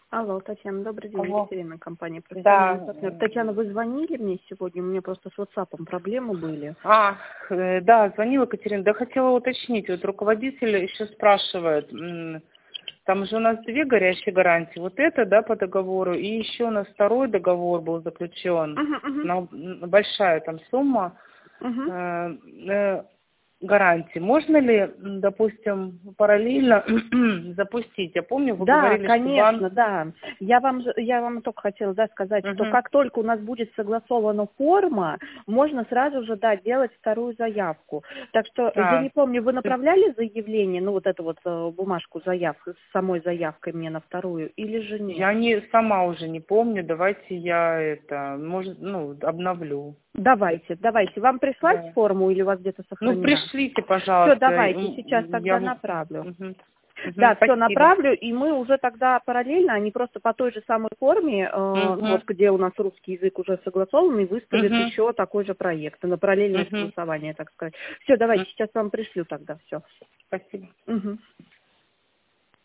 Алло, Татьяна, добрый день, Алло. Екатерина, компания Да. «Профессиональный партнер». Татьяна, вы звонили мне сегодня? У меня просто с WhatsApp проблемы были. Да, звонила Катерина. Да, хотела уточнить. Вот руководитель еще спрашивает, там же у нас 2 горящие гарантии. Вот это, да, по договору. И еще у нас второй договор был заключен. Большая там сумма. Гарантии. Можно ли, допустим, параллельно запустить? Я помню, вы Да, говорили, что банк... конечно, да. Я вам только хотела сказать, что Мгм. как только у нас будет согласована форма, можно сразу же, делать вторую заявку. Так что, я не помню, вы направляли заявление, ну, вот эту вот бумажку заявку, с самой заявкой мне на вторую, или же нет? Я сама уже не помню. Давайте я обновлю. Давайте. Вам прислать Да. форму или у вас где-то Ну, сохранена? пришлите, Все, пожалуйста. давайте, сейчас тогда направлю. Мгм. Да, все Спасибо. направлю, и мы уже тогда параллельно, они просто по той же самой форме, Мгм. где у нас русский язык уже согласованный, выставят Мгм. еще такой же проект, на параллельное Мгм. согласование, так сказать. Все, давайте, Мгм. сейчас вам пришлю тогда все. Спасибо. Угу.